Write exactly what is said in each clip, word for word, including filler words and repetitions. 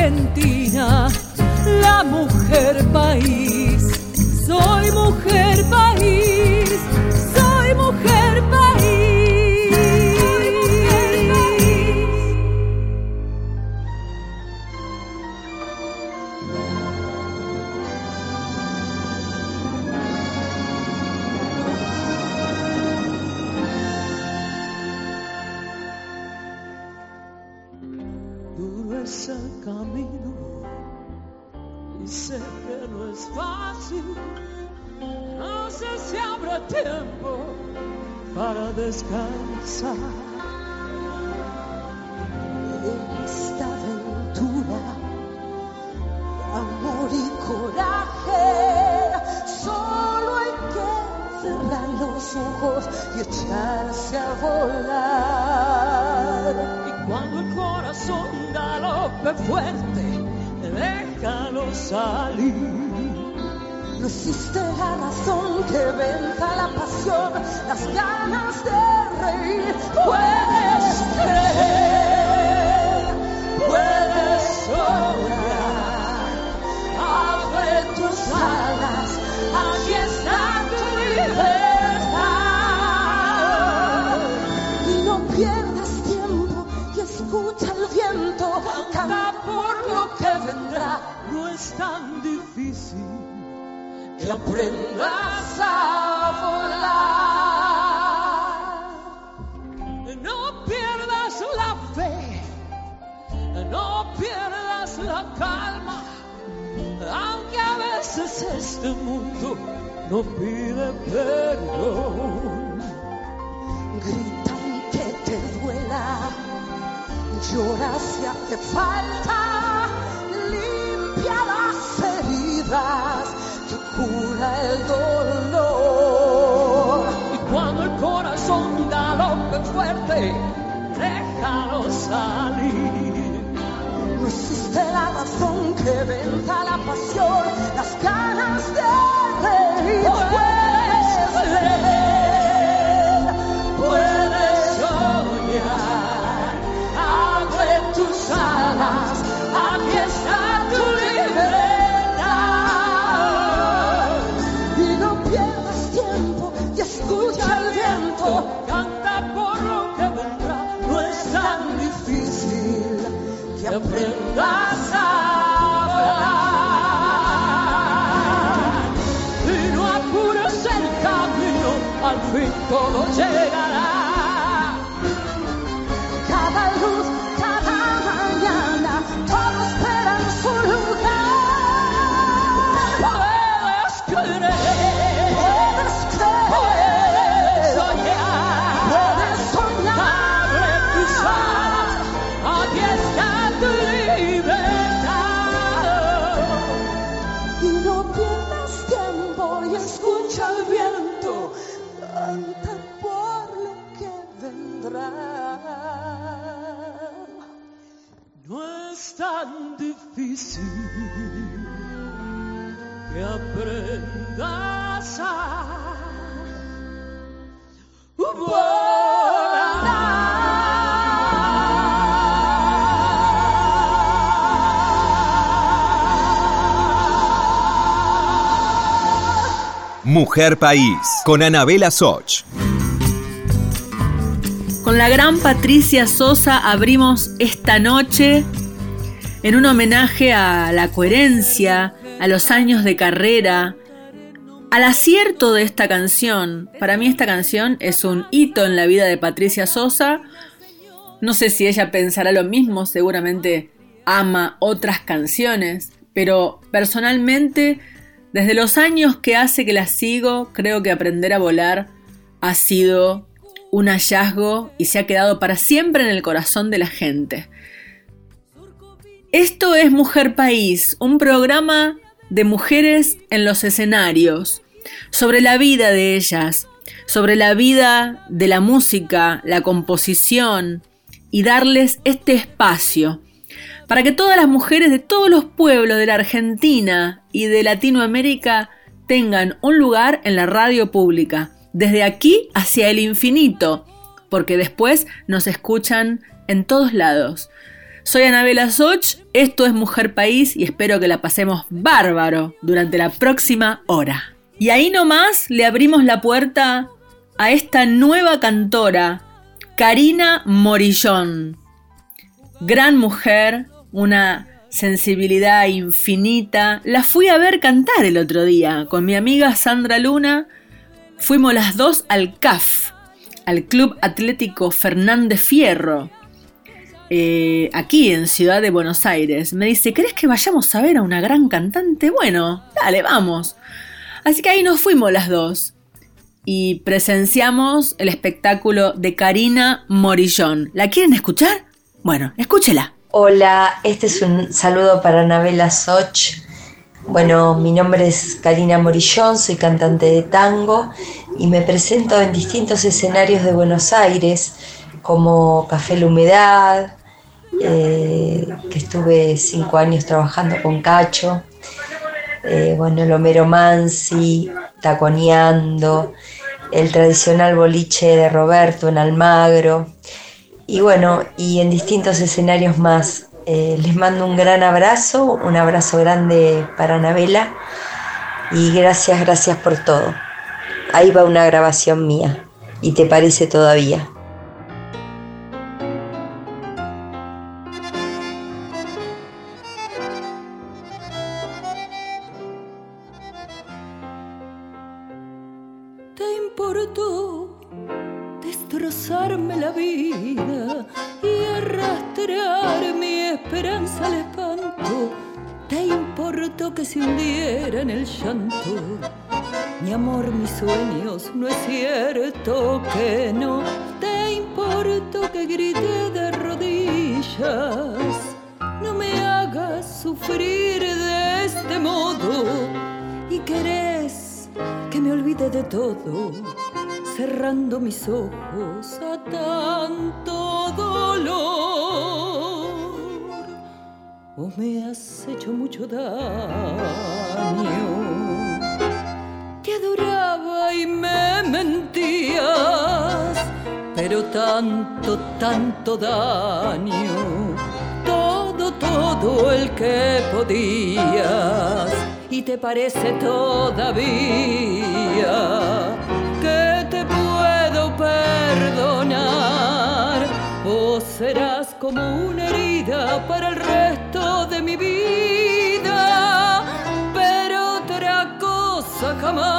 Argentina, la mujer país. Soy mujer país, soy mujer país, soy mujer país. Duro es el camino y sé que no es fácil. No sé si habrá tiempo para descansar. En esta aventura de amor y coraje, solo hay que cerrar los ojos y echarse a volar. Y cuando el corazón galope fuerte, déjalo salir. No existe la razón que venza la pasión, las ganas de reír. Puedes creer, puedes soñar. Abre tus alas, aquí está tu libertad. Y no pierdas tiempo y escucha el viento. Canta por lo que vendrá. No es tan difícil que aprendas a volar. No pierdas la fe, no pierdas la calma, aunque a veces este mundo no pide perdón. Grita aunque te duela, llora si hace falta, limpia las heridas, cura el dolor. Y cuando el corazón galope fuerte, déjalo salir. No existe la razón que venza la pasión, las ganas de reír. Puedes leer, puedes soñar, abre tus alas, aquí está tu libertad. Escucha el viento, canta por lo que vendrá. No es tan difícil que aprendas a volar. Y no apures el camino, al fin todo llegará. Cada luz, cada mañana, todos esperan su lugar. Puedes creer. Canta por lo que vendrá. No es tan difícil que aprendas a volar. Mujer País, con Anabela Soch. Con la gran Patricia Sosa abrimos esta noche en un homenaje a la coherencia, a los años de carrera, al acierto de esta canción. Para mí esta canción es un hito en la vida de Patricia Sosa. No sé si ella pensará lo mismo, seguramente ama otras canciones, pero personalmente, desde los años que hace que la sigo, creo que Aprender a Volar ha sido un hallazgo y se ha quedado para siempre en el corazón de la gente. Esto es Mujer País, un programa de mujeres en los escenarios, sobre la vida de ellas, sobre la vida de la música, la composición, y darles este espacio para que todas las mujeres de todos los pueblos de la Argentina y de Latinoamérica tengan un lugar en la radio pública, desde aquí hacia el infinito, porque después nos escuchan en todos lados. Soy Anabela Soch, esto es Mujer País y espero que la pasemos bárbaro durante la próxima hora. Y ahí nomás le abrimos la puerta a esta nueva cantora, Karina Morillón. Gran mujer, una sensibilidad infinita. La fui a ver cantar el otro día con mi amiga Sandra Luna. Fuimos las dos al C A F, al Club Atlético Fernández Fierro, eh, aquí en Ciudad de Buenos Aires. Me dice, ¿querés que vayamos a ver a una gran cantante? Bueno, dale, vamos. Así que ahí nos fuimos las dos y presenciamos el espectáculo de Karina Morillón. ¿La quieren escuchar? Bueno, escúchela. Hola, este es un saludo para Anabela Soch. Bueno, mi nombre es Karina Morillón, soy cantante de tango y me presento en distintos escenarios de Buenos Aires, como Café La Humedad, eh, que estuve cinco años trabajando con Cacho, eh, bueno, el Homero Mansi, Taconeando, el tradicional boliche de Roberto en Almagro, y bueno, y en distintos escenarios más. Eh, les mando un gran abrazo, un abrazo grande para Anabela y gracias, gracias por todo. Ahí va una grabación mía, ¿y te parece todavía? Te importó destrozarme la vida y arrastrar mi esperanza al espanto. Te importó que se hundiera en el llanto. Mi amor, mis sueños, no es cierto que no. Te importó que grité de rodillas. No me hagas sufrir de este modo. Y querés que me olvide de todo, cerrando mis ojos a tanto dolor. ¿O me has hecho mucho daño? Te adoraba y me mentías, pero tanto, tanto daño. Todo, todo el que podías. Y te parece todavía que te puedo perdonar. Vos serás como una herida para el resto de mi vida, pero otra cosa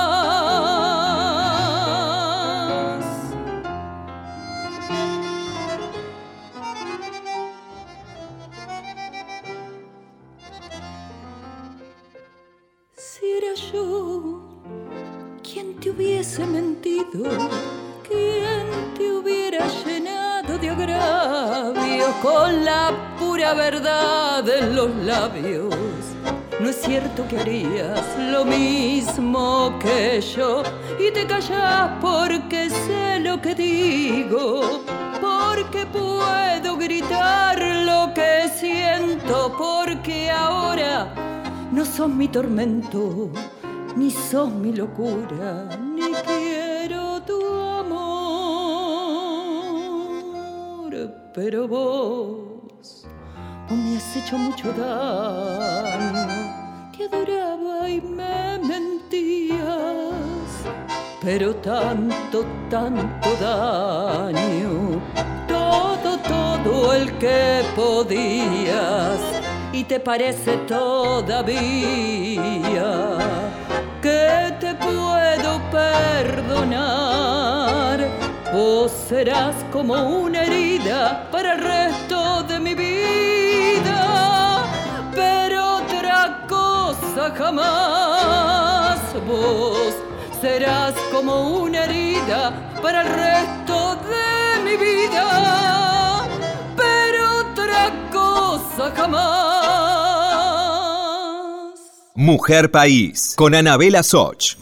jamás. Si era yo quien te hubiese mentido, quien te hubiera llenado de agravio con la pura verdad en los labios, no es cierto que harías lo mismo que yo y te callas porque sé lo que digo, porque puedo gritar lo que siento, porque ahora no sos mi tormento, ni sos mi locura, ni quiero tu amor. Pero vos, vos me has hecho mucho daño. Te adoraba y me mentías, pero tanto, tanto daño. Todo, todo el que podías. Y te parece todavía que te puedo perdonar. Vos serás como una herida para el resto de mi vida, pero otra cosa jamás. Vos serás como una herida para el resto de mi vida, pero otra cosa jamás. Mujer País, con Anabela Soch.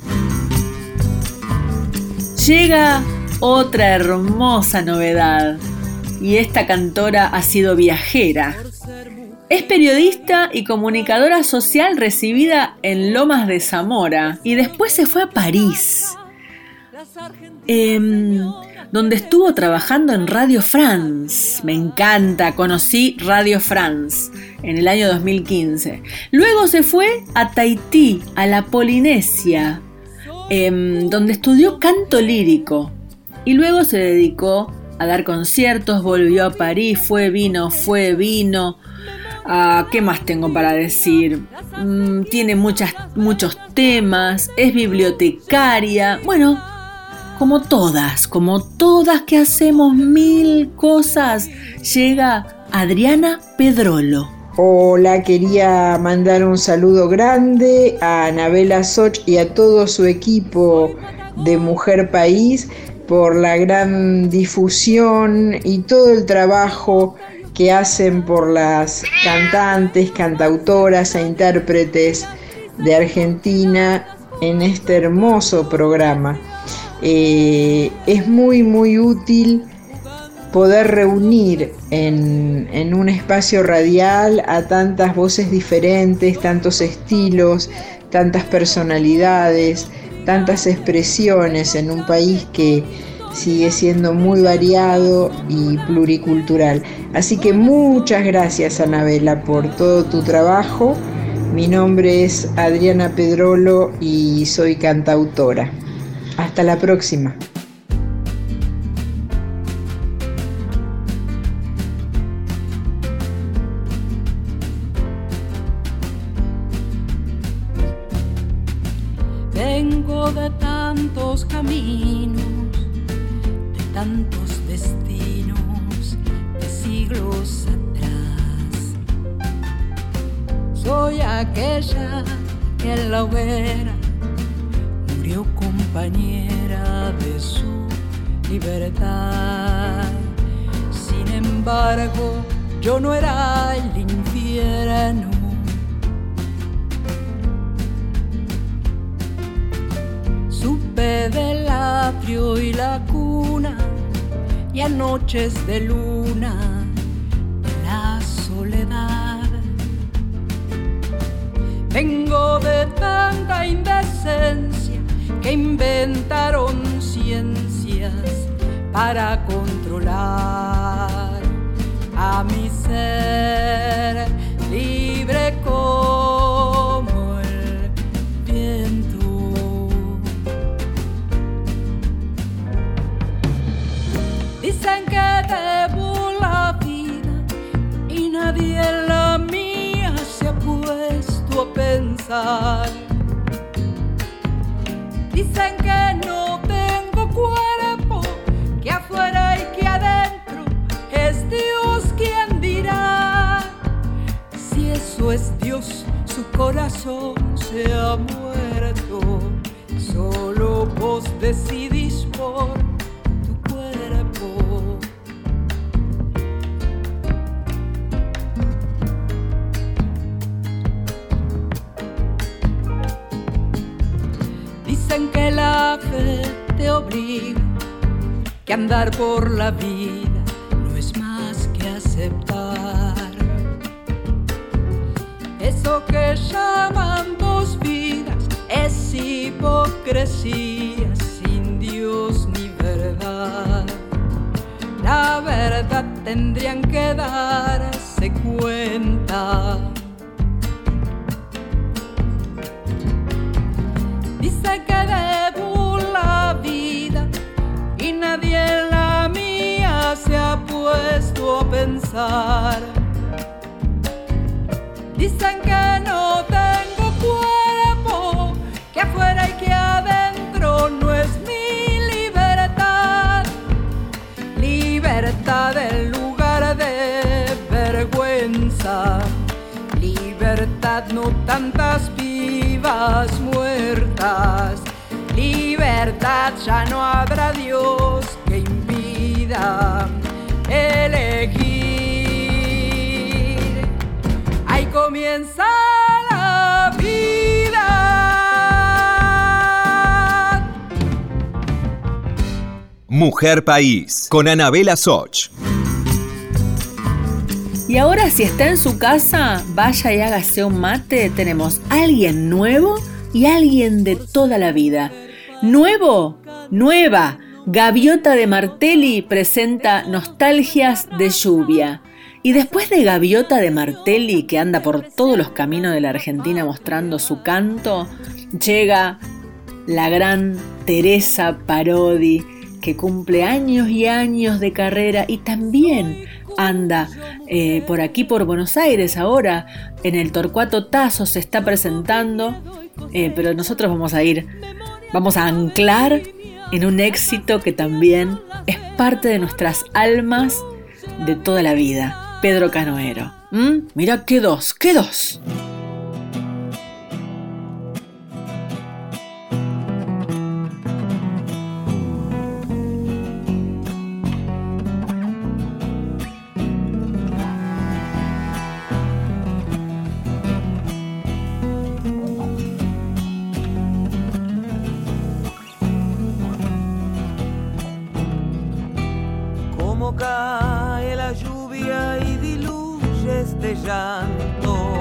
Llega otra hermosa novedad, y esta cantora ha sido viajera. Es periodista y comunicadora social recibida en Lomas de Zamora, y después se fue a París. eh, donde estuvo trabajando en Radio France. Me encanta, conocí Radio France en el año dos mil quince. Luego se fue a Tahití, a la Polinesia, eh, donde estudió canto lírico. Y luego se dedicó a dar conciertos, volvió a París, fue, vino, fue, vino. Ah, ¿qué más tengo para decir? Mm, tiene muchas, muchos temas, es bibliotecaria. Bueno, como todas, como todas que hacemos mil cosas, llega Adriana Pedrolo. Hola, quería mandar un saludo grande a Anabela Soch y a todo su equipo de Mujer País por la gran difusión y todo el trabajo que hacen por las cantantes, cantautoras e intérpretes de Argentina en este hermoso programa. Eh, es muy muy útil poder reunir en, en un espacio radial a tantas voces diferentes, tantos estilos, tantas personalidades, tantas expresiones en un país que sigue siendo muy variado y pluricultural. Así que muchas gracias, Anabela, por todo tu trabajo. Mi nombre es Adriana Pedrolo y soy cantautora. Hasta la próxima. Vengo de tantos caminos, de tantos destinos, de siglos atrás. Soy aquella que en la hoguera murió compañera de su libertad. Sin embargo, yo no era el infierno. Supe del atrio y la cuna y a noches de luna de la soledad. Vengo de tanta indecencia que inventaron ciencias para controlar a mi ser libre como el viento. Dicen que debo la vida y nadie en la mía se ha puesto a pensar. Dicen que no tengo cuerpo, que afuera y que adentro es Dios quien dirá. Si eso es Dios, su corazón se ha muerto. Solo vos decidís por tu cuerpo. Dicen que la fe te obliga, que andar por la vida no es más que aceptar. Eso que llaman dos vidas es hipocresía, sin Dios ni verdad. La verdad tendrían que darse cuenta. Dice que debo la vida y nadie en la mía se ha puesto a pensar. Dicen que no tengo cuerpo, que afuera y que adentro no es mi libertad. Libertad en lugar de vergüenza. Libertad, no tantas vivas muertas. Libertad, ya no habrá Dios que impida elegir. Ahí comienza la vida. Mujer País, con Anabela Soch. Y ahora, si está en su casa, vaya y hágase un mate. Tenemos alguien nuevo y alguien de toda la vida. Nuevo, nueva, Gaviota de Martelli presenta Nostalgias de lluvia. Y después de Gaviota de Martelli, que anda por todos los caminos de la Argentina mostrando su canto, llega la gran Teresa Parodi, que cumple años y años de carrera y también anda eh, por aquí, por Buenos Aires ahora, en el Torcuato Tasso se está presentando, eh, pero nosotros vamos a ir, vamos a anclar en un éxito que también es parte de nuestras almas de toda la vida, Pedro Canoero. ¿Mm? Mira qué dos, qué dos. Cae la lluvia y diluye este llanto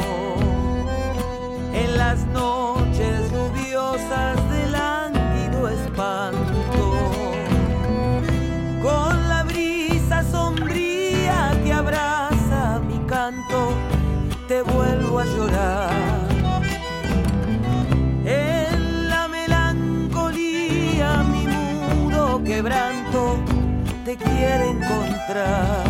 en las noches lluviosas de lánguido espanto, con la brisa sombría que abraza mi canto, te vuelvo a llorar. En la melancolía mi mudo quebranto te quiere encontrar,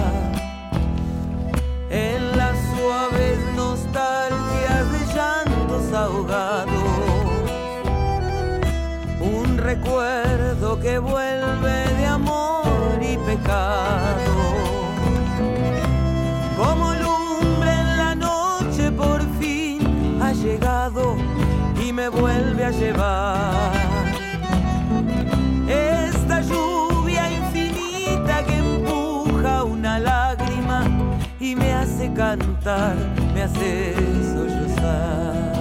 en las suaves nostalgias de llantos ahogados, un recuerdo que vuelve de amor y pecado, como lumbre en la noche por fin ha llegado y me vuelve a llevar esta lluvia infinita que empuja una lágrima y me hace cantar, me hace sollozar.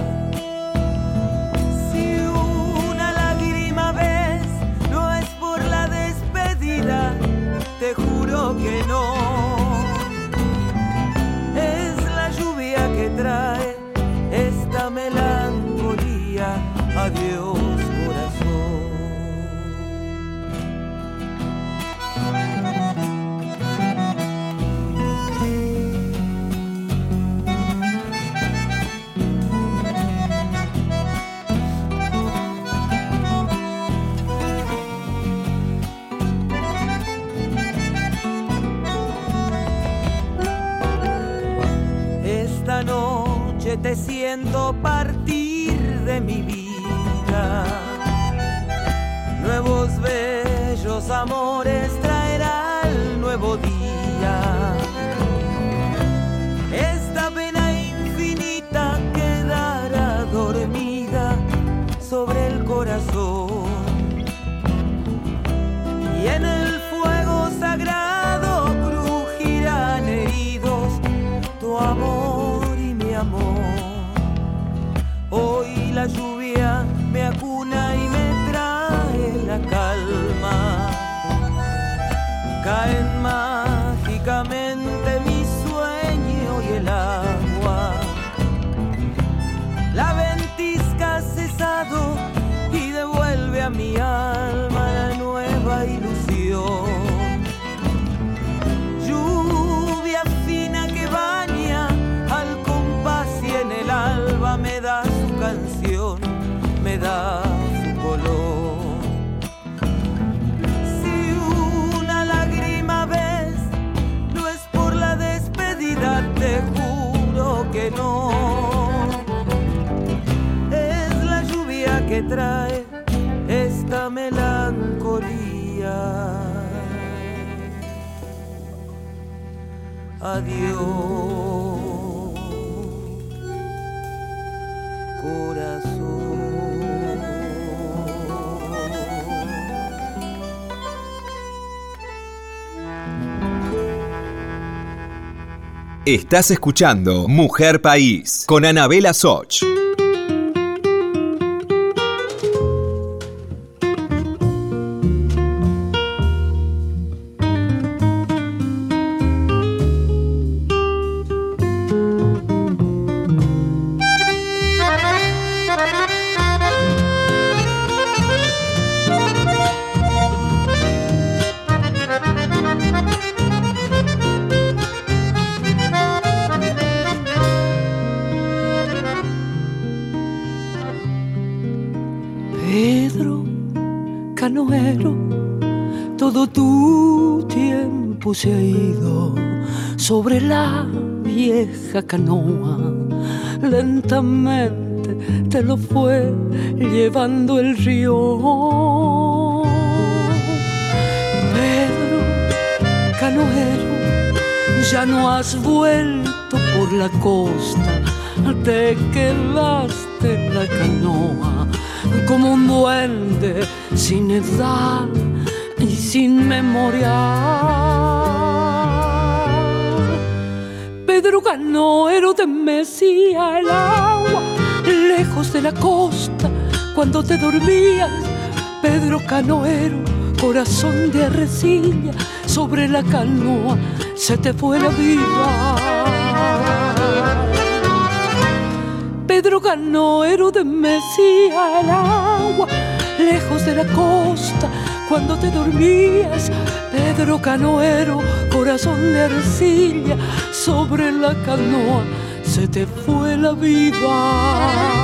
Si una lágrima ves, no es por la despedida, te juro que no. Es la lluvia que trae esta melancolía. Adiós, corazón. Esta noche te siento partir de mi vida. Nuevos bellos amores traerá el nuevo día. Esta pena infinita quedará dormida sobre el corazón. Y en el fuego sagrado crujirán heridos tu amor y mi amor. Hoy la lluvia me acuna y me trae la calma. Caen mágicamente mi sueño y el agua. La ventisca ha cesado y devuelve a mi alma la nueva ilusión. Lluvia fina que baña al compás y en el alba me da su canción, me da su color. Si una lágrima ves, no es por la despedida, te juro que no. Es la lluvia que trae esta melancolía. Adiós, corazón. Estás escuchando Mujer País con Anabela Soch. canoero, todo tu tiempo se ha ido sobre la vieja canoa. Lentamente te lo fue llevando el río. Pedro canoero, ya no has vuelto por la costa, te quedaste en la canoa como un duende sin edad y sin memoria. Pedro canoero, te mecía el agua lejos de la costa cuando te dormías. Pedro canoero, corazón de arrecilla, sobre la canoa se te fue la vida. Pedro canoero, te mecía el agua lejos de la costa cuando te dormías. Pedro canoero, corazón de arcilla, sobre la canoa se te fue la vida.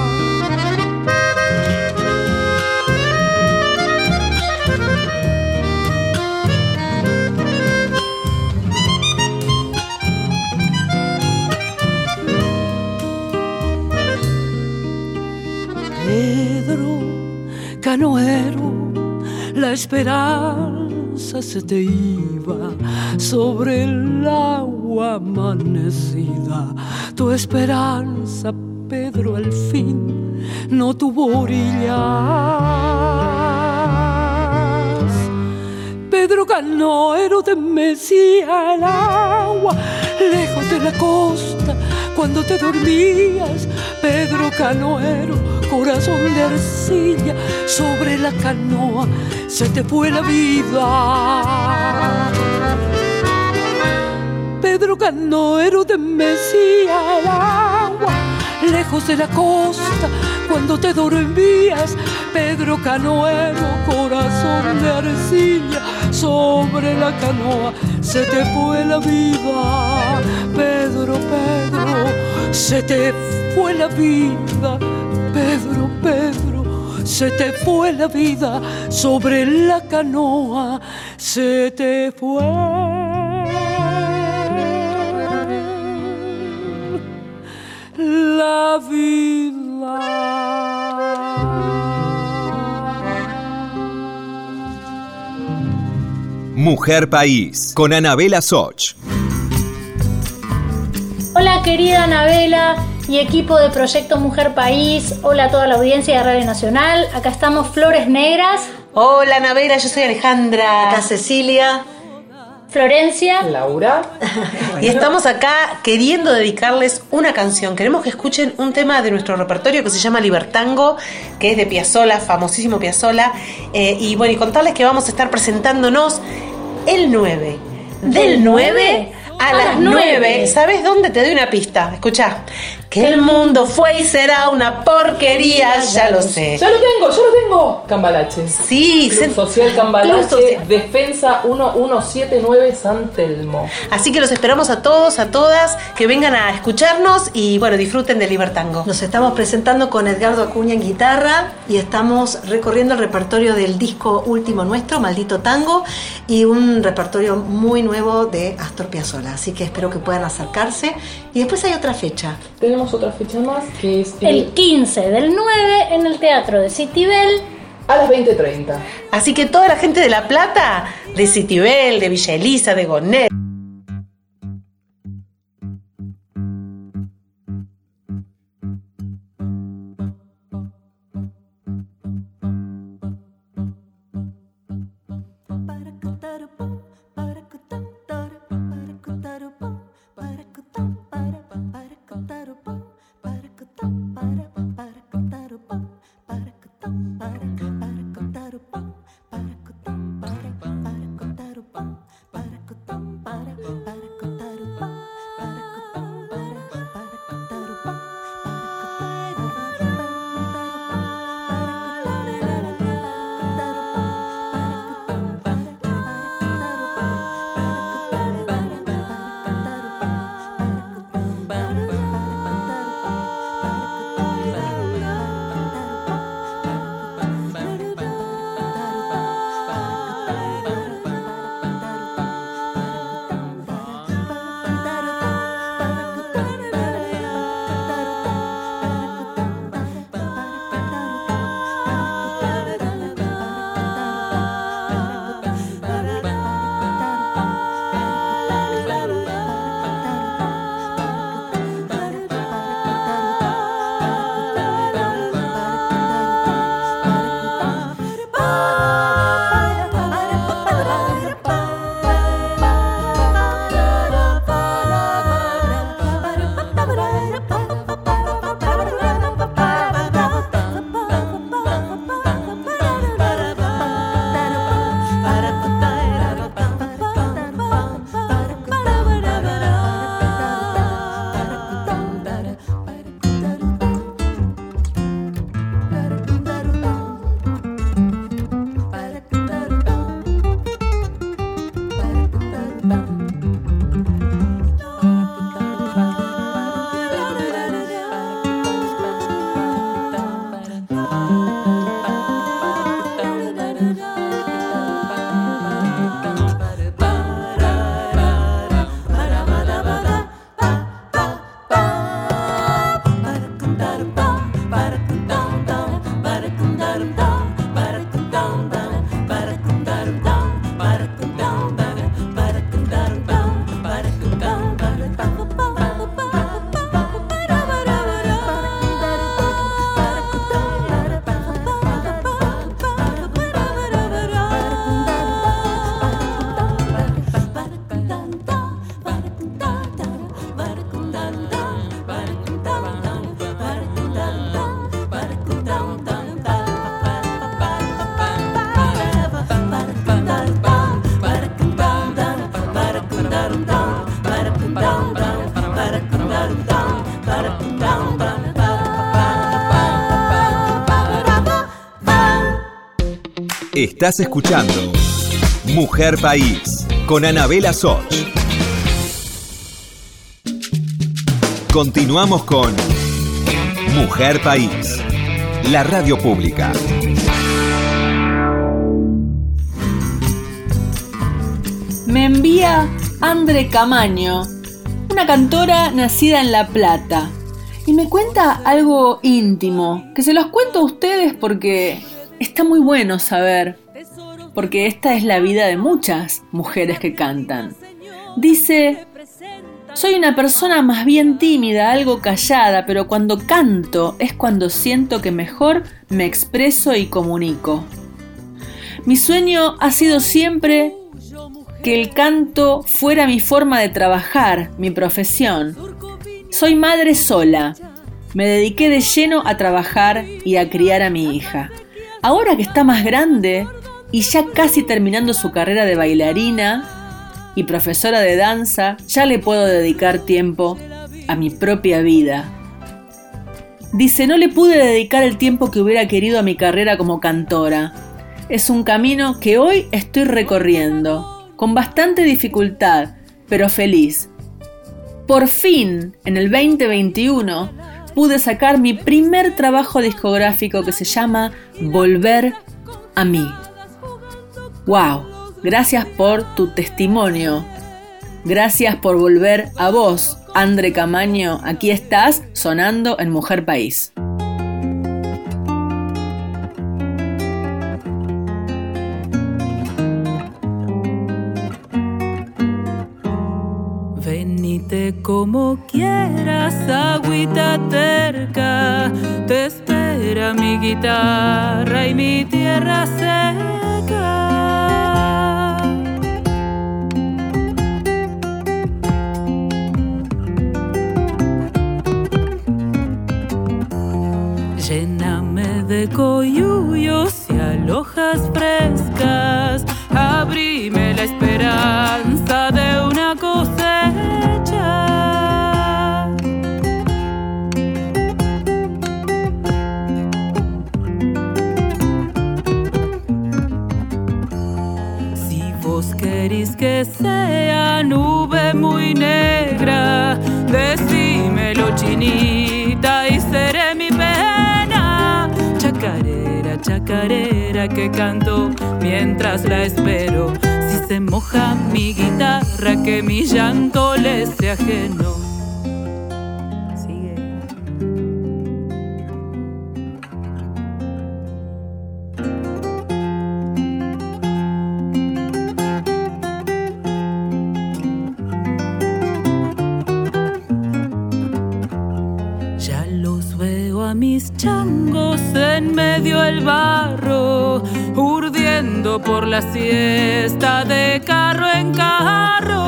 Pedro canoero, la esperanza se te iba sobre el agua amanecida. Tu esperanza, Pedro, al fin no tuvo orillas. Pedro canoero, te mecía el agua lejos de la costa cuando te dormías. Pedro canoero, corazón de arcilla, sobre la canoa se te fue la vida. Pedro canoero, te mecía el agua lejos de la costa cuando te dormías. Pedro canoero, corazón de arcilla, sobre la canoa se te fue la vida. Pedro, Pedro, se te fue la vida. Pedro, Pedro, se te fue la vida, sobre la canoa se te fue la vida. Mujer País, con Anabela Soch. Hola querida Anabela y equipo de Proyecto Mujer País. Hola a toda la audiencia de Radio Nacional. Acá estamos Flores Negras. Hola Anabela, yo soy Alejandra. Acá Cecilia. Florencia. Laura. Y estamos acá queriendo dedicarles una canción. Queremos que escuchen un tema de nuestro repertorio que se llama Libertango, que es de Piazzolla, famosísimo Piazzolla. Eh, y bueno, y contarles que vamos a estar presentándonos el nueve. Del nueve a las nueve. ¿Sabes dónde? Te doy una pista. Escuchá. Que el mundo fue y será una porquería, ya lo sé. Ya lo tengo, ya lo tengo. Cambalache. Sí. Club Social Cambalache, Social. Defensa uno uno siete nueve San Telmo. Así que los esperamos a todos, a todas, que vengan a escucharnos y bueno, disfruten de Libertango. Nos estamos presentando con Edgardo Acuña en guitarra y estamos recorriendo el repertorio del disco último nuestro, Maldito Tango, y un repertorio muy nuevo de Astor Piazzolla. Así que espero que puedan acercarse. Y después hay otra fecha. Tenemos otra fecha más que es el, el quince del nueve en el Teatro de Citibel a las veinte treinta. Así que toda la gente de La Plata, de Citibel, de Villa Elisa, de Gonnet, Para Estás escuchando Mujer País con Anabela Soch. Continuamos con Mujer País, la radio pública. Me envía Andre Camaño, una cantora nacida en La Plata, y me cuenta algo íntimo, que se los cuento a ustedes porque está muy bueno saber, porque esta es la vida de muchas mujeres que cantan. Dice: soy una persona más bien tímida, algo callada, pero cuando canto es cuando siento que mejor me expreso y comunico. Mi sueño ha sido siempre que el canto fuera mi forma de trabajar, mi profesión. Soy madre sola. Me dediqué de lleno a trabajar y a criar a mi hija. Ahora que está más grande y ya casi terminando su carrera de bailarina y profesora de danza, ya le puedo dedicar tiempo a mi propia vida. Dice: no le pude dedicar el tiempo que hubiera querido a mi carrera como cantora. Es un camino que hoy estoy recorriendo, con bastante dificultad, pero feliz. Por fin, en el veinte veintiuno, pude sacar mi primer trabajo discográfico que se llama Volver a mí. ¡Wow! Gracias por tu testimonio. Gracias por volver a vos, Andre Camaño. Aquí estás, sonando en Mujer País. Venite como quieras, agüita terca, te espera mi guitarra y mi tierra seca. Lléname de coyuyos y alojas frescas, abrime la esperanza de una cosecha. Si vos querís que sea nube muy negra, decímelo, chinita, y seré mi pena. Chacarera, chacarera que canto mientras la espero. Si se moja mi guitarra, que mi llanto le sea ajeno. Sigue. Ya los veo a mis changos en medio del barro, urdiendo por la siesta de carro en carro.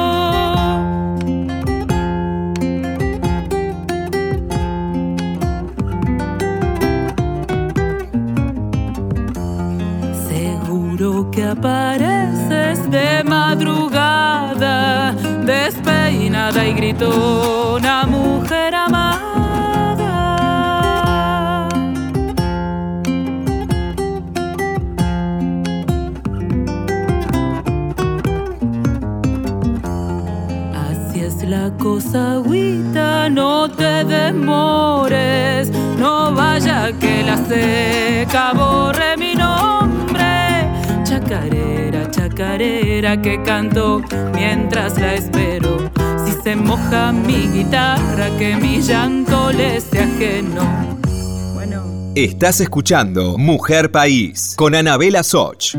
Seguro que apareces de madrugada, despeinada y gritona, mujer amada. La cosa, agüita, no te demores, no vaya que la seca borre mi nombre. Chacarera, chacarera que canto mientras la espero. Si se moja mi guitarra, que mi llanto le sea ajeno. Bueno. Estás escuchando Mujer País con Anabela Soch.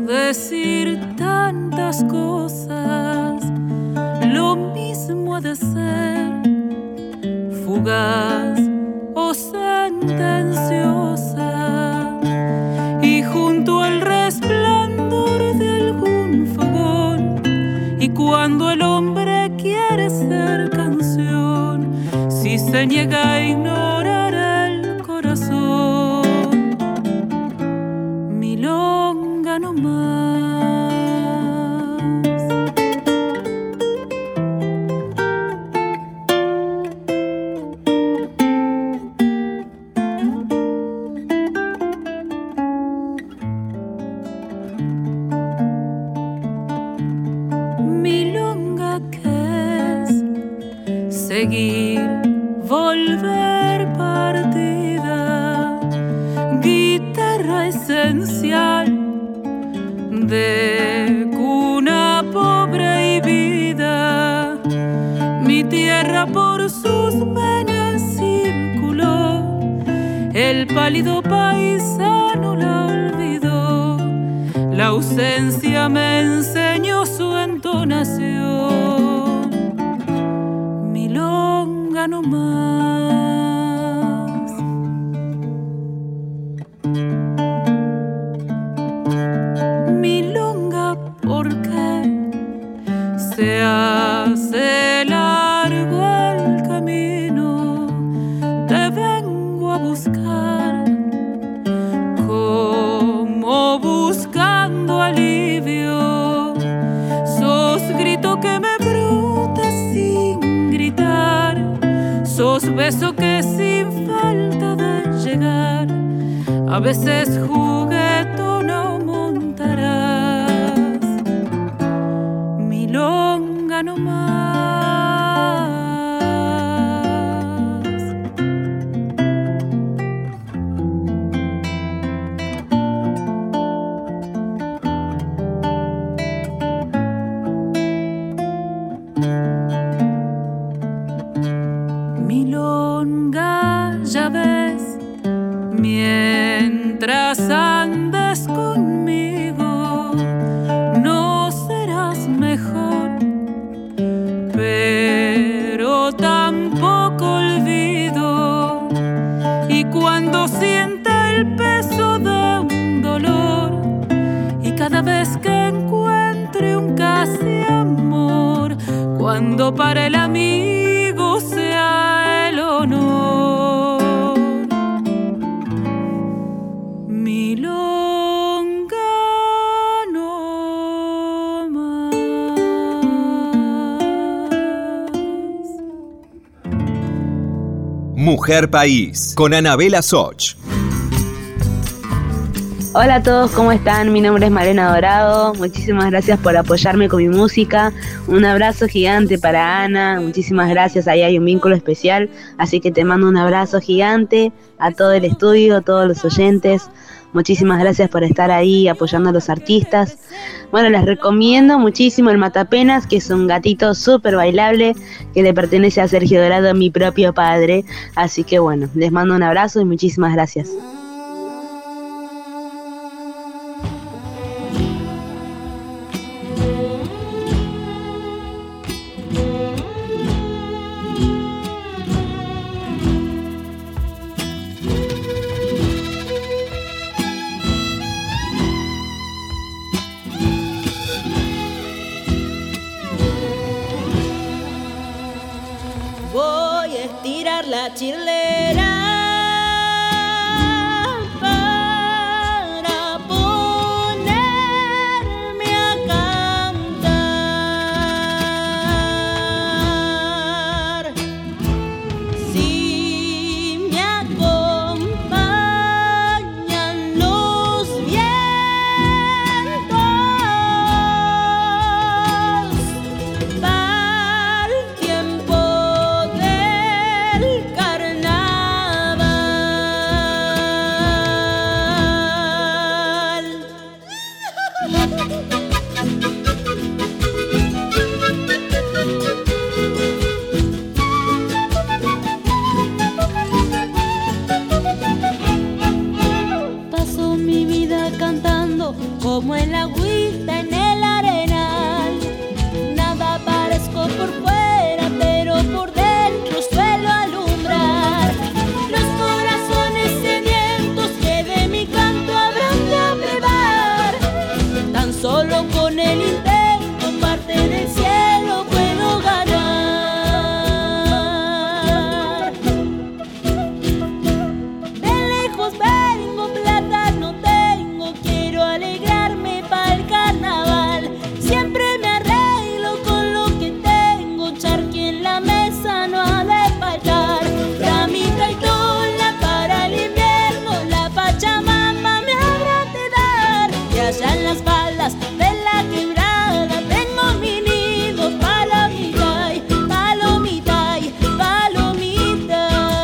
decir tantas cosas, lo mismo ha de ser fugaz o sentenciosa, y junto al resplandor de algún fogón, y cuando el hombre quiere ser canción, si se niega a ignorar el corazón, milonga no más. Milonga que es seguir, volver partida, guitarra esencial de cuna pobre y vida. Mi tierra por sus venas circuló, el pálido paisano la olvidó, la ausencia me enseñó su entonación, milonga no más. Milonga porque se hace largo el camino, te vengo a buscar como buscando alivio, sos grito que me brota sin gritar, sos beso que sin falta de llegar, a veces juguetona o montarás, milonga no más. Milonga, ya ves, mientras andes conmigo, no serás mejor, pero tampoco olvido. Y cuando sienta el peso de un dolor, y cada vez que encuentre un casi amor, cuando para el amigo sea el honor, milonga no más. Mujer País, con Anabela Soch. Hola a todos, ¿cómo están? Mi nombre es Malena Dorado, muchísimas gracias por apoyarme con mi música, un abrazo gigante para Ana, muchísimas gracias, ahí hay un vínculo especial, así que te mando un abrazo gigante a todo el estudio, a todos los oyentes, muchísimas gracias por estar ahí apoyando a los artistas. Bueno, les recomiendo muchísimo el Matapenas, que es un gatito súper bailable que le pertenece a Sergio Dorado, mi propio padre, así que bueno, les mando un abrazo y muchísimas gracias. Voy a estirar la chirlera para ponerme a cantar. Si me acompañan los vientos, para el tiempo del carnaval. Paso mi vida cantando como el agüita en el arenal. Nada parezco por fuera, pero por dentro suelo alumbrar los corazones sedientos que de mi canto habrán de beber. Tan solo con el intento parte del cielo puedo ganar. De lejos vengo, plata no tengo, quiero alegrarme pa'l carnaval. Siempre me arreglo con lo que tengo, charqui en la mesa no ha de faltar. Ramita y tola para el invierno, la Pachamama me habrá de dar. Y allá en las faldas de la quebrada tengo mi nido, palomita y palomita y palomita.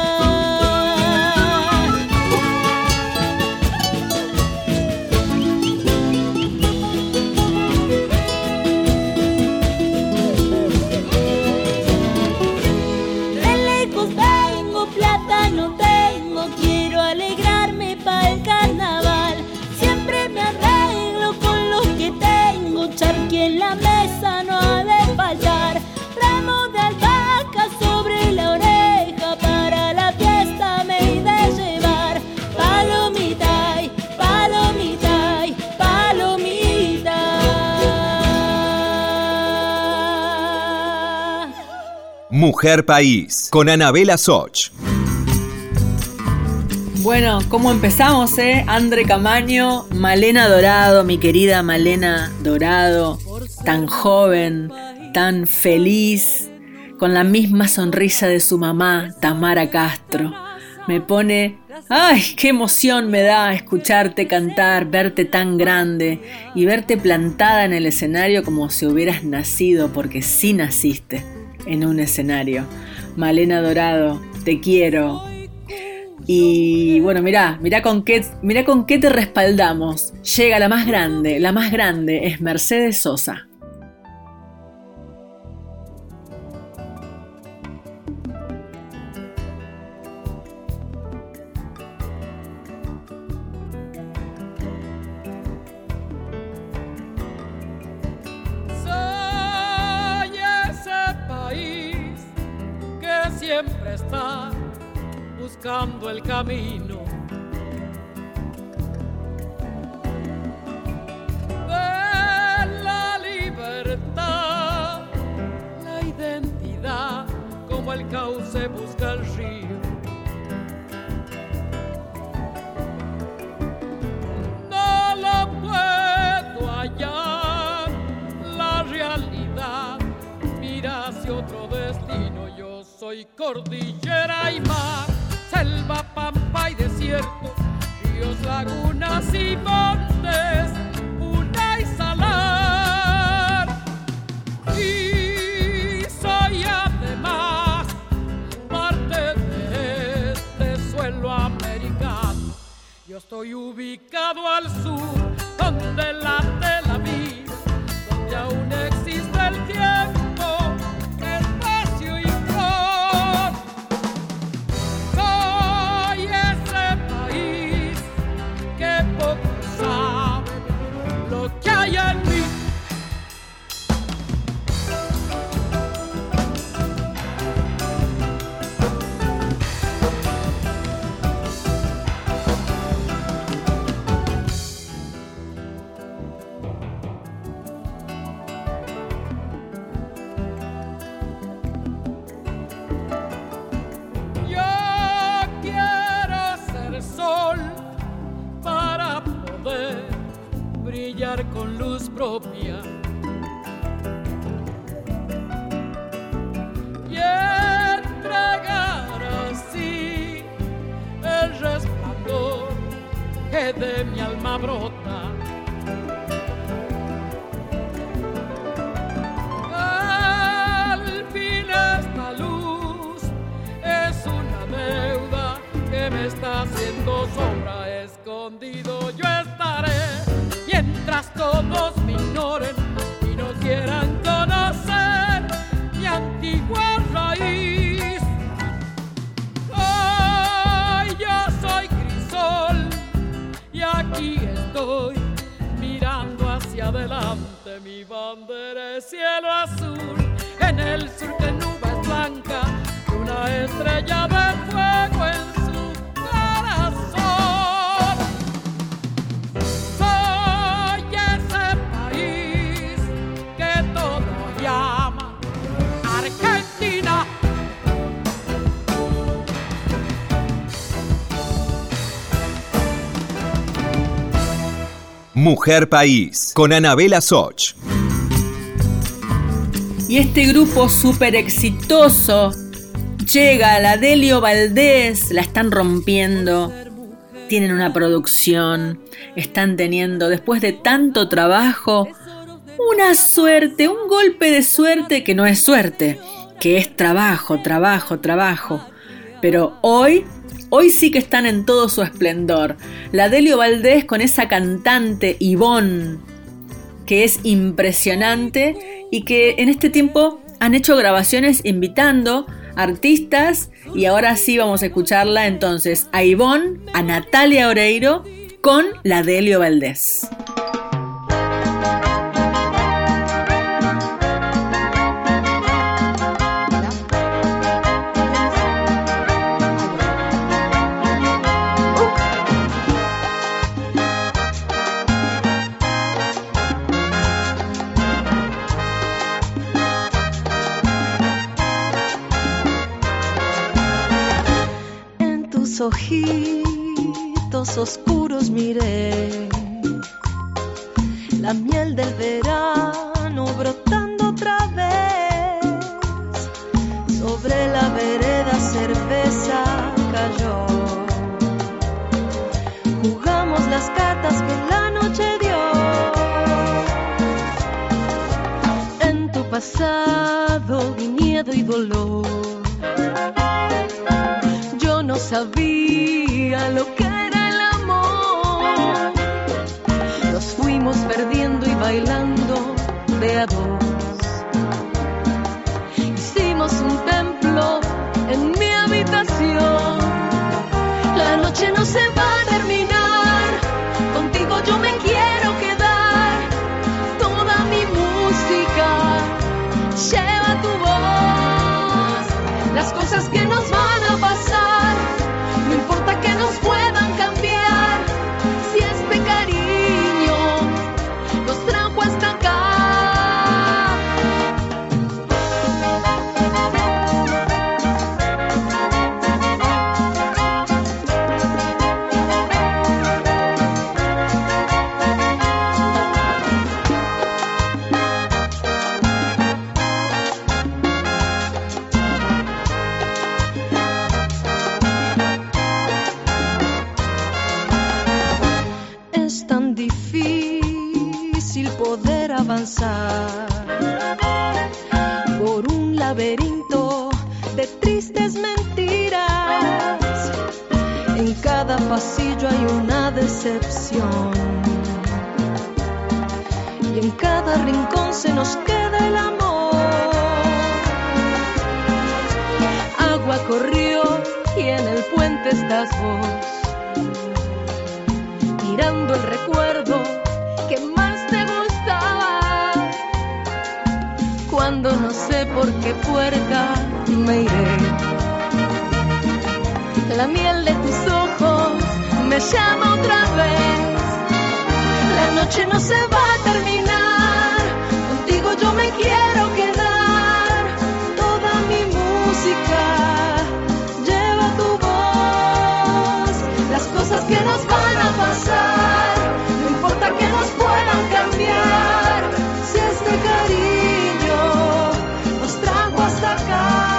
De lejos vengo, plata no tengo, quiero alegrarme pa'l carnaval. Siempre me arreglo con lo que tengo, charqui en la mesa no ha de faltar. Ramo de albahaca sobre la oreja, para la fiesta me he de llevar. Palomita y palomita y palomita. Mujer País, con Anabela Soch. Bueno, ¿cómo empezamos, eh? Andre Camaño, Malena Dorado, mi querida Malena Dorado, tan joven, tan feliz, con la misma sonrisa de su mamá, Tamara Castro. Me pone, ¡ay, qué emoción me da escucharte cantar, verte tan grande y verte plantada en el escenario como si hubieras nacido, porque sí naciste en un escenario. Malena Dorado, te quiero. Y bueno, mirá, mirá con qué, mirá con qué te respaldamos. Llega la más grande, la más grande es Mercedes Sosa. Soy ese país que siempre está buscando el camino de la libertad, la identidad, como el cauce busca el río. No lo puedo hallar, la realidad mira hacia otro destino. Yo soy cordillera y mar, selva, pampa y desierto, ríos, lagunas y montes, una y salar. Y soy además parte de este suelo americano. Yo estoy ubicado al sur, donde late la vida, donde aún existe el tiempo, espacio y flor. Soy ese país que poco sabe lo que hay en mí. Yo quiero ser sol para poder brillar con luz propia y entregar así el resplandor que de mi alma brota. Al fin esta luz es una deuda que me está haciendo sombra. Escondido yo estaré mientras todos me ignoren y no quieran conocer mi antigua raíz. Hoy yo soy crisol y aquí estoy mirando hacia adelante mi bandera es cielo azul, en el sur que nubes blancas y una estrella de fuego en su corazón. Soy ese país que todos llaman Argentina. Mujer País, con Anabela Soch. Y este grupo súper exitoso llega a la Delio Valdés, la están rompiendo, tienen una producción, están teniendo, después de tanto trabajo, una suerte, un golpe de suerte que no es suerte, que es trabajo, trabajo, trabajo. Pero hoy... Hoy sí que están en todo su esplendor. La Delio Valdés con esa cantante Ivonne, que es impresionante y que en este tiempo han hecho grabaciones invitando artistas y ahora sí vamos a escucharla entonces a Ivonne, a Natalia Oreiro con la Delio Valdés. Ojitos oscuros miré la miel del verano brotando otra vez sobre la vereda. Cerveza cayó, jugamos las cartas que la noche dio. En tu pasado vi miedo y dolor, no sabía lo que era el amor. Nos fuimos perdiendo y bailando de a dos. Hicimos un templo en mi habitación. La noche no se va a terminar, contigo yo me quiero quedar. Toda mi música lleva tu voz, las cosas que nos van a pasar. No importa que nos puedan cambiar, si este cariño nos trajo hasta acá. Avanzar por un laberinto de tristes mentiras. En cada pasillo hay una decepción y en cada rincón se nos queda el amor. Agua corrió y en el puente estás vos, tirando el recuerdo que más te gustaba. Cuando no sé por qué puerta me iré, la miel de tus ojos me llama otra vez. La noche no se va a terminar, contigo yo me quiero quedar. Toda mi música lleva tu voz, las cosas que nos van a pasar, no importa que nos puedan cambiar. Si este cariño nos trajo hasta acá.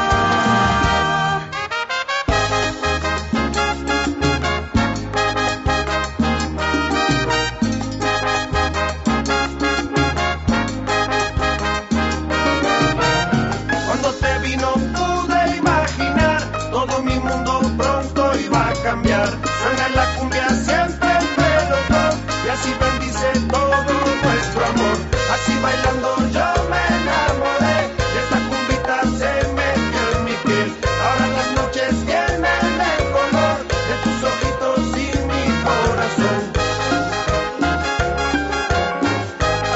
Cuando te vi no pude imaginar, todo mi mundo pronto iba a cambiar. Suena la cumbia siempre entre los dos, y así bendice todo nuestro amor. Así bailando yo me enamoré, y esta cumbita se metió en mi piel. Ahora las noches tienen el color de tus ojitos y mi corazón.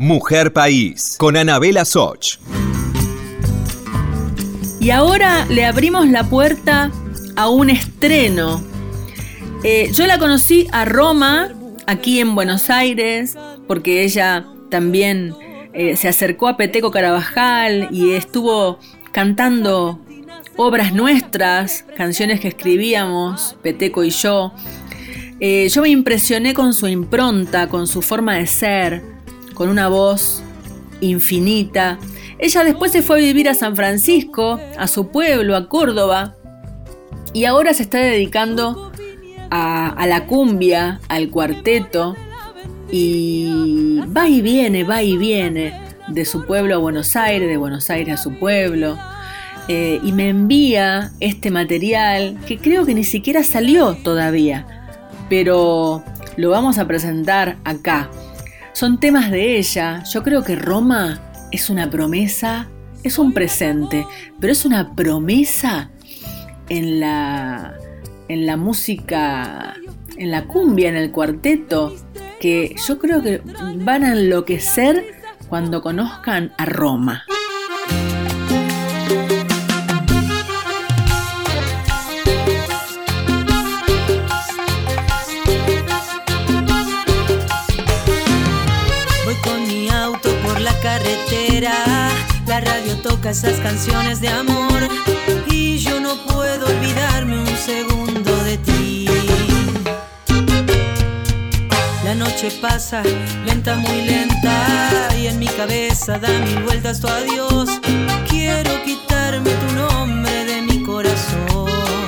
Mujer País, con Anabela Soch. Y ahora le abrimos la puerta a un estreno. Eh, yo la conocí a Roma, aquí en Buenos Aires, porque ella también eh, se acercó a Peteco Carabajal y estuvo cantando obras nuestras, canciones que escribíamos, Peteco y yo. Eh, yo me impresioné con su impronta, con su forma de ser, con una voz infinita. Ella después se fue a vivir a San Francisco, a su pueblo, a Córdoba, y ahora se está dedicando a, a la cumbia, al cuarteto, y va y viene, va y viene de su pueblo a Buenos Aires, de Buenos Aires a su pueblo, eh, y me envía este material que creo que ni siquiera salió todavía, pero lo vamos a presentar acá. Son temas de ella. Yo creo que Roma es una promesa, es un presente, pero es una promesa en la, en la música, en la cumbia, en el cuarteto, que yo creo que van a enloquecer cuando conozcan a Roma. Carretera, la radio toca esas canciones de amor y yo no puedo olvidarme un segundo de ti. La noche pasa lenta, muy lenta, y en mi cabeza da mil vueltas tu adiós. Quiero quitarme tu nombre de mi corazón,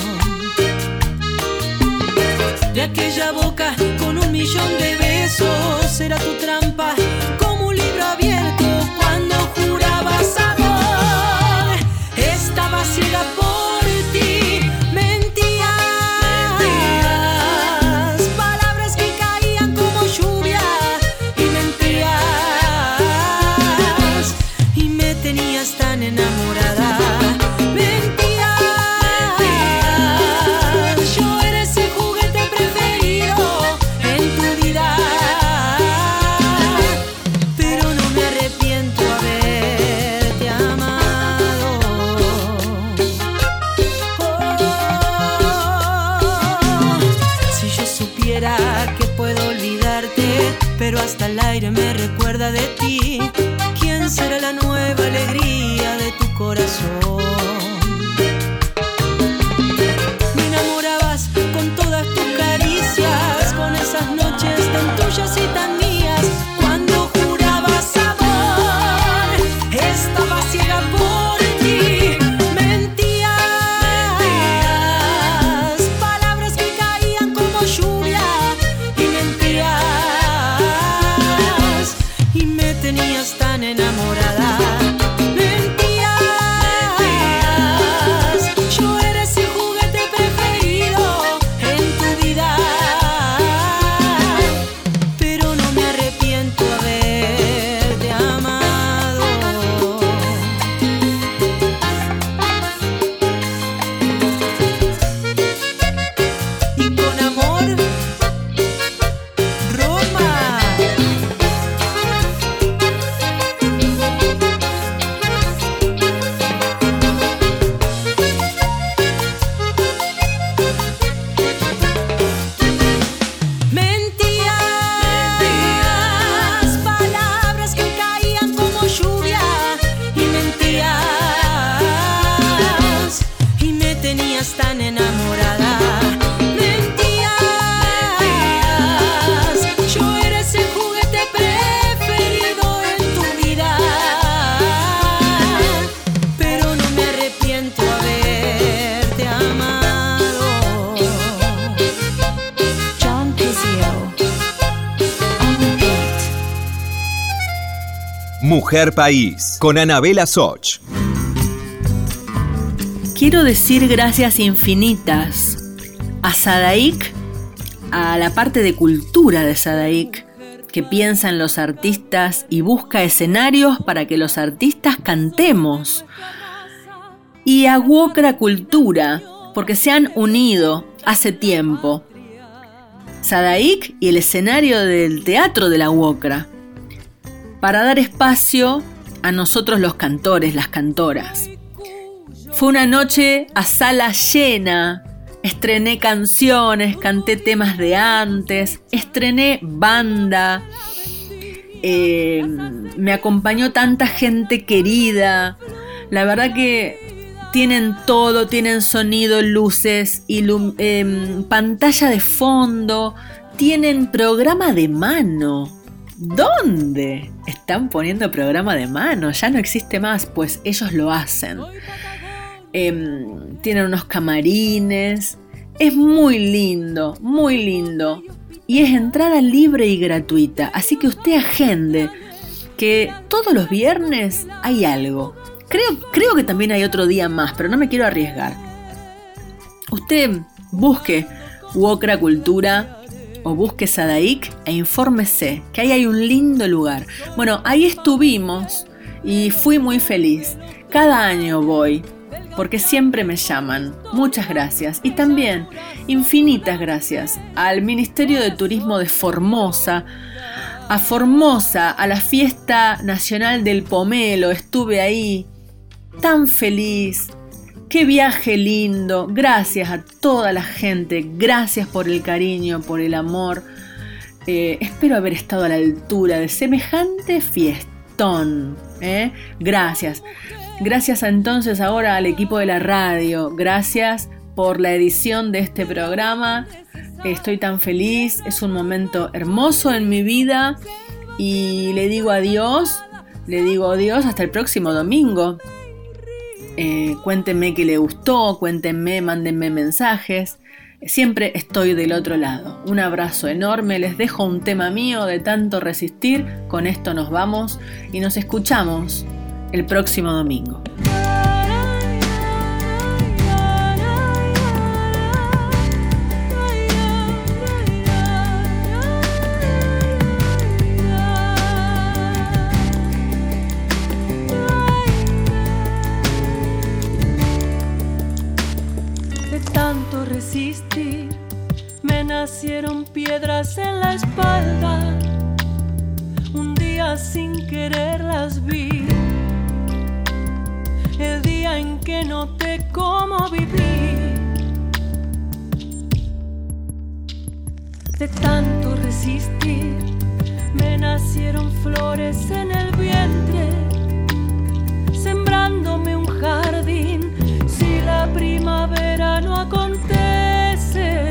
de aquella boca con un millón de besos. Será tu trampa como un libro abierto. Cuando jurabas amor, estaba ciega por ti, mentías, palabras que caían como lluvia, y mentías, y me tenías tan enamorada, mentías, yo era ese juguete preferido en tu vida. Pero hasta el aire me recuerda de ti. ¿Quién será la nueva alegría de tu corazón? Me enamorabas con todas tus caricias, con esas noches tan tuyas y tan mías. Cuando jurabas amor, estaba ciega por ti, mentías, palabras que caían como lluvia, y mentías, tenías tan enamorada, mentías, yo era ese juguete preferido en tu vida, pero no me arrepiento haberte amado. Y con amor, Roma. Tan enamorada, mentías, yo era ese juguete preferido en tu vida, pero no me arrepiento haberte amado. John Pizio. Mujer País, con Anabela Soch. Quiero decir gracias infinitas a Sadaic, a la parte de cultura de Sadaic, que piensa en los artistas y busca escenarios para que los artistas cantemos. Y a Wokra Cultura, porque se han unido hace tiempo. Sadaic y el escenario del Teatro de la Wokra. para dar espacio a nosotros los cantores, las cantoras. Fue una noche a sala llena. Estrené canciones, canté temas de antes, estrené banda, eh, me acompañó tanta gente querida. La verdad que tienen todo, tienen sonido, luces, ilum- eh, pantalla de fondo, tienen programa de mano. ¿Dónde están poniendo programa de mano? Ya no existe más, pues ellos lo hacen. Eh, tienen unos camarines. Es muy lindo, muy lindo. Y es entrada libre y gratuita. Así que usted agende que todos los viernes hay algo. Creo, creo que también hay otro día más, pero no me quiero arriesgar. Usted busque Wokra Cultura o busque Sadaic e infórmese que ahí hay un lindo lugar. Bueno, ahí estuvimos y fui muy feliz. Cada año voy, porque siempre me llaman. Muchas gracias. Y también infinitas gracias al Ministerio de Turismo de Formosa, a Formosa, a la Fiesta Nacional del Pomelo. Estuve ahí, tan feliz. Qué viaje lindo. Gracias a toda la gente. Gracias por el cariño, por el amor. Eh, espero haber estado a la altura de semejante fiestón. ¿eh? Gracias. Gracias entonces ahora al equipo de la radio. Gracias por la edición de este programa. Estoy tan feliz. Es un momento hermoso en mi vida. Y le digo adiós. Le digo adiós hasta el próximo domingo. Eh, cuéntenme qué le gustó. Cuéntenme, mándenme mensajes. Siempre estoy del otro lado. Un abrazo enorme. Les dejo un tema mío de tanto resistir. Con esto nos vamos y nos escuchamos el próximo domingo. De tanto resistir, me nacieron piedras en la espalda. Un día sin querer las vi. El día en que noté cómo viví. De tanto resistir, me nacieron flores en el vientre, sembrándome un jardín. Si la primavera no acontece,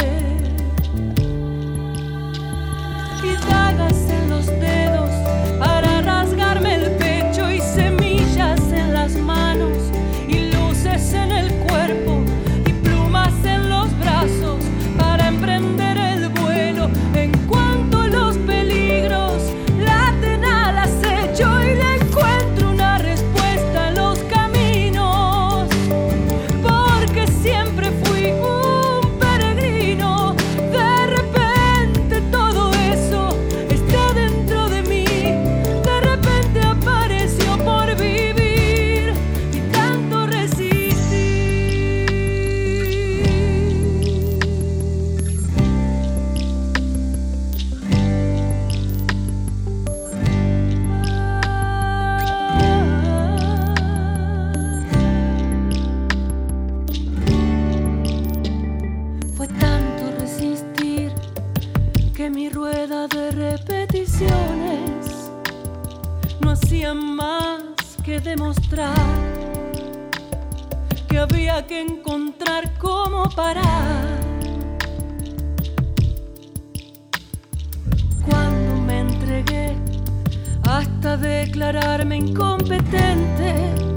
y dagas en los dedos para rasgarme el pecho y semillas en las manos y luces en el cuerpo y plumas en los brazos para emprender el vuelo en cuanto los peligros laten al acecho y le encuentro una respuesta en los caminos, porque siempre fui un peregrino. De repente todo eso está dentro de mí, de repente apareció por vivir y tanto resistir. Fue tanto resistir que mi rueda de repeticiones no hacía más que demostrar que había que encontrar cómo parar. Cuando me entregué hasta declararme incompetente,